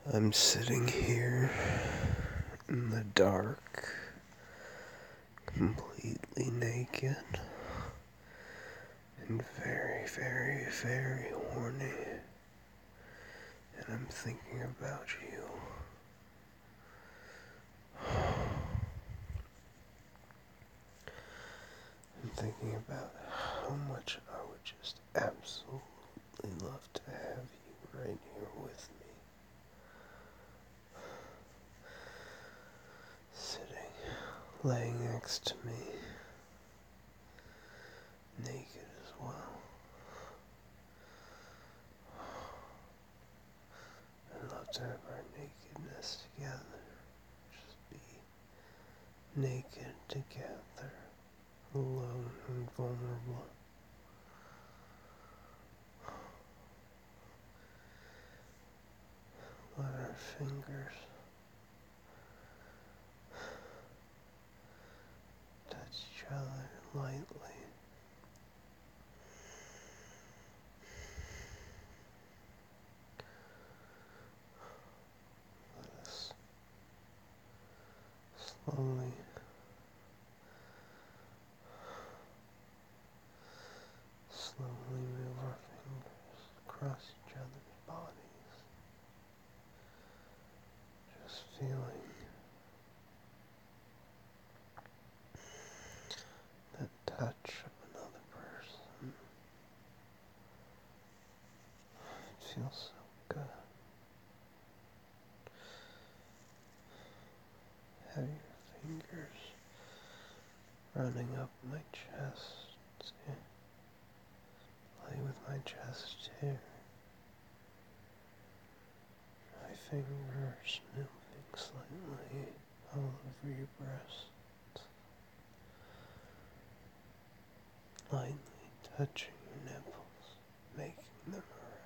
I'm sitting here in the dark, completely naked, and very, very, very horny. And I'm thinking about you. I'm thinking about how much I would just absolutely love to have you right here with me. Sitting, laying next to me, naked as well. I'd love to have our nakedness together. Just be naked together, alone and vulnerable. Let our fingers touch each other lightly. Let us slowly move our fingers across each other's bodies. Just feeling the touch of another person. It feels so good. Have your fingers running up my chest. Play with my chest hair. My fingers moving slightly all over your breast. Lightly touching your nipples, making them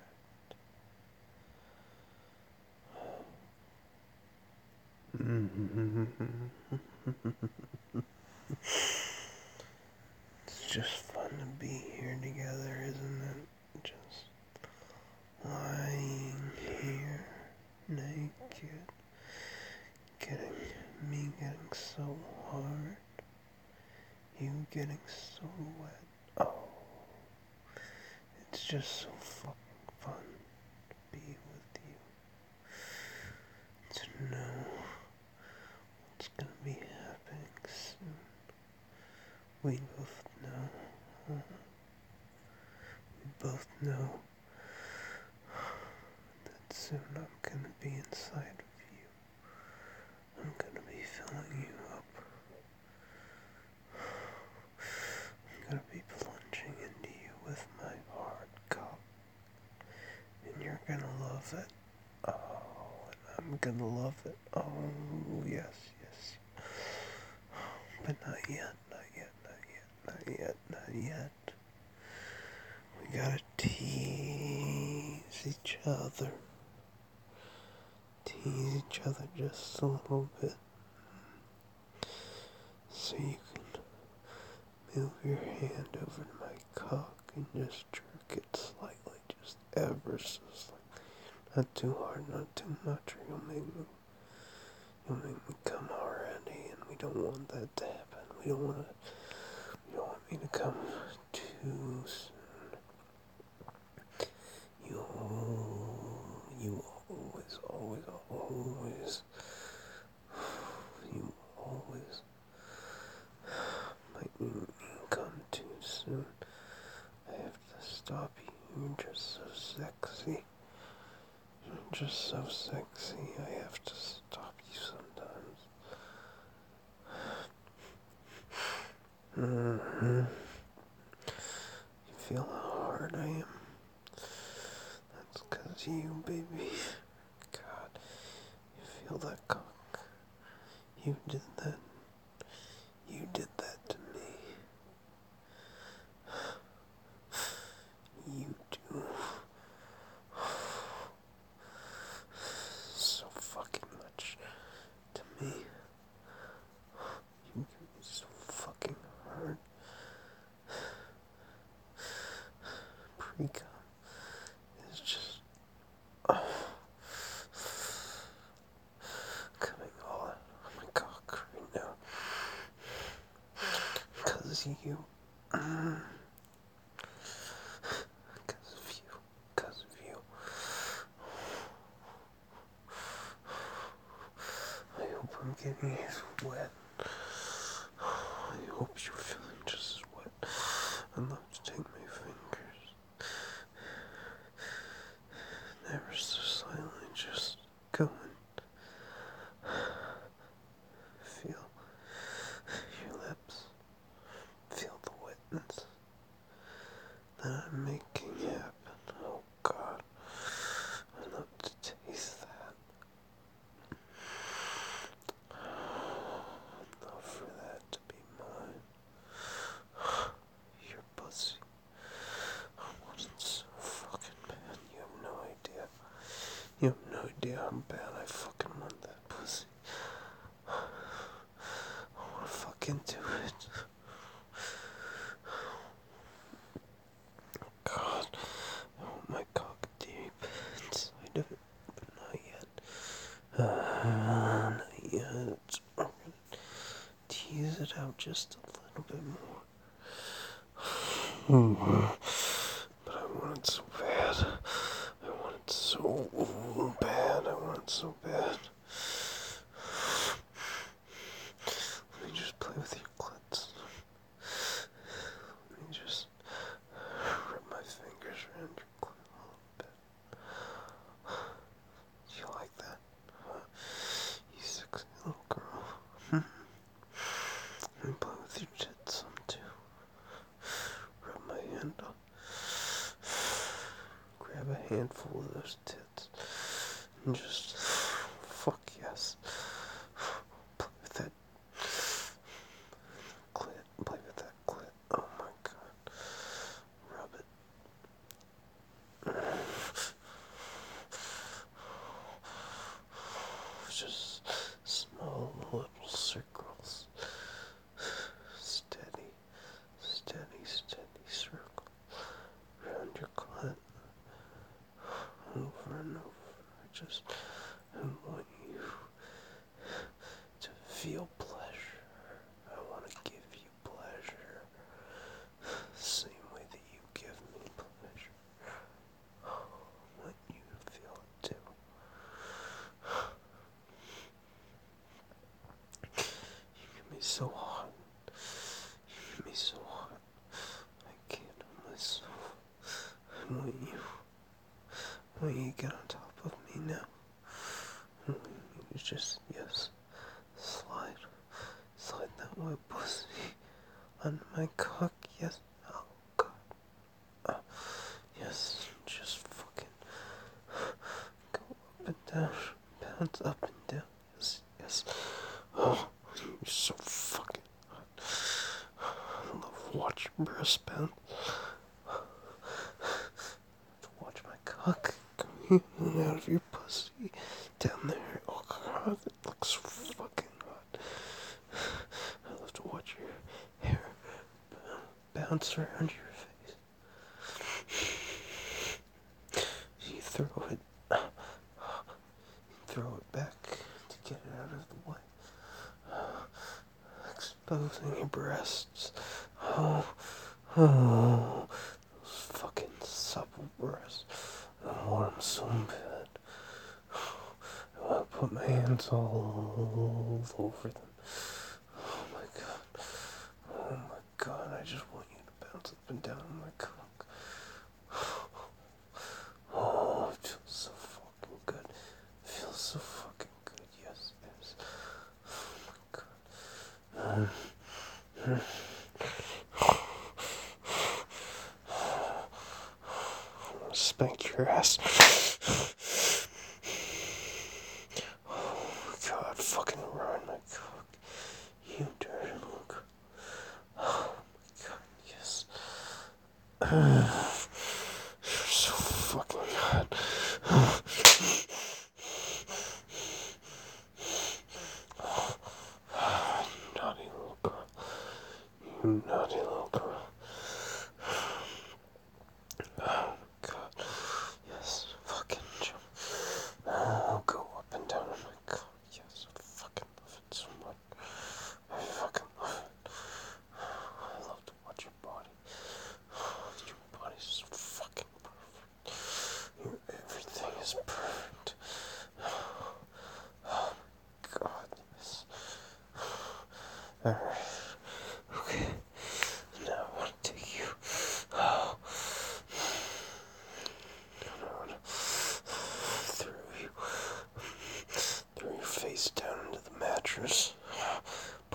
erect. It's just fun to be here together, isn't it? Just lying here, naked, getting so hard, you getting so wet. Oh, it's just so fucking fun to be with you. To know what's gonna be happening soon. We both know. We both know that soon I'm gonna be inside of you. I'm gonna be filling you up. I'm gonna be plunging into you with my hard cock. And you're gonna love it. Oh, and I'm gonna love it. Oh, yes, yes. But not yet, not yet, not yet, not yet, not yet. We gotta tease each other. Tease each other just a little bit. So you can move your hand over to my cock and just jerk it slightly, just ever so slightly. Not too hard, not too much, or you'll make me come already, and we don't want that to happen. You don't want me to come too soon. You always might make me come too soon. I have to stop you. You're just so sexy. You're just so sexy. I have to stop you sometimes. You feel how hard I am? That's 'cause you, baby. God, you feel that cock? You did that. You did that to me. You do. So fucking much to me. You give me so fucking hard. Pre-com is just... you. Because of you. Because of you. I hope I'm getting as wet. I hope you're feeling just as wet. I'd love to take my fingers and ever so slightly just go and feel your lips. Feel the wetness that I'm making happen. Oh God, I'd love to taste that. I'd love for that to be mine. Your pussy. I want it so fucking bad. You have no idea. You have no idea how bad I fucking want that pussy. I wanna fuck into it. God, I want my cock deep inside of it, but not yet. Not yet. I'm gonna tease it out just a little bit more. But I want it so bad. I want it so bad. I want it so bad. Let me just play with your clits. Let me just rub my fingers around your clit a little bit. Do you like that? You sexy little girl. Let me play with your tits some too. Rub my hand on. Grab a handful of those tits. And just fuck yes. Play with that clit. Play with that clit. Oh my God. Rub it. Just small little circles. Steady, steady, steady circle around your clit. Over and over. I want you to feel pleasure. I want to give you pleasure. The same way that you give me pleasure. I want you to feel it too. You get me so hot. You get me so hot. I can't help myself. I want you. I want you to get on top of me now. I want you to just, yes, slide that white pussy on my cock, yes. Oh God. Yes, just fucking go up and down, bounce up and down. Yes, yes. Oh, you're so fucking hot. I love watching breast bounce. To watch my cock coming in and out of your pussy down there. Oh God, it looks so fucking hot. I love to watch your hair bounce around your face. You throw it back to get it out of the way. Exposing your breasts. Oh, those fucking supple breasts. I want them so bad. I want to put my hands all over them. Oh my God, I just want you to bounce up and down on my cock. Oh, it feels so fucking good. It feels so fucking good, yes, yes. Oh my God. I want to spank your ass. Oh my God, fucking ruin my cock. You dirty little girl. Oh my God, yes. You're so fucking hot. Naughty little girl. You naughty little girl. Oh my God. Yes.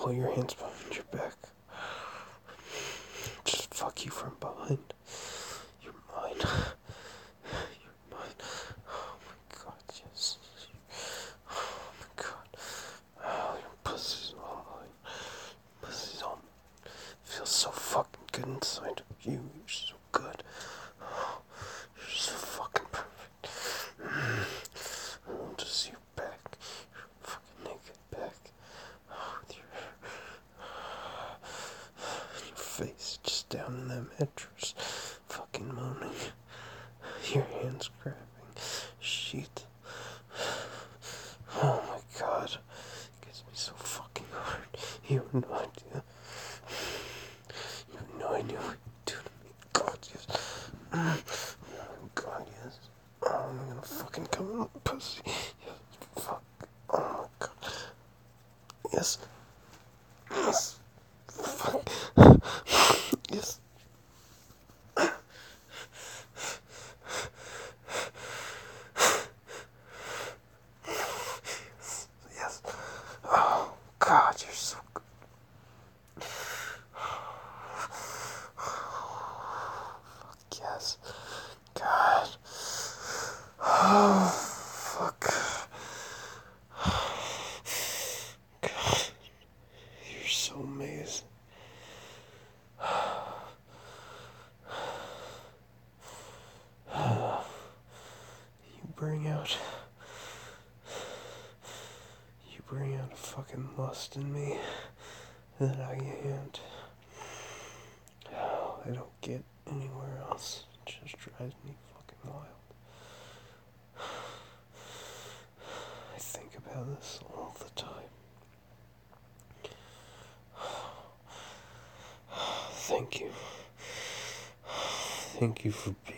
pull your hands behind your back. Just fuck you from behind. You're mine. You're mine. Oh my god, yes. Oh my god. Oh, your pussy's all mine. Pussy's all mine. Feels so fucking good inside of you. You're so good. Oh, you're so fucking perfect. I want to see your back. Your fucking naked back. Oh, with your face just down in that mattress. Fucking moaning. Your hands grabbing. Sheet. Oh my god. It gets me so fucking hard. You have no idea. You have no idea what you do to me. God, yes. Oh god, yes. Oh, I'm gonna fucking come in my pussy. Yes. Fuck. Oh my god. Yes. Yes. Fuck. Yes. Yes. Oh god, you're so good. Fuck yes. God. Oh fuck. God. You're so amazing. You bring out a fucking lust in me that I can't. I don't get anywhere else. It just drives me fucking wild. I think about this all the time. Thank you. Thank you for being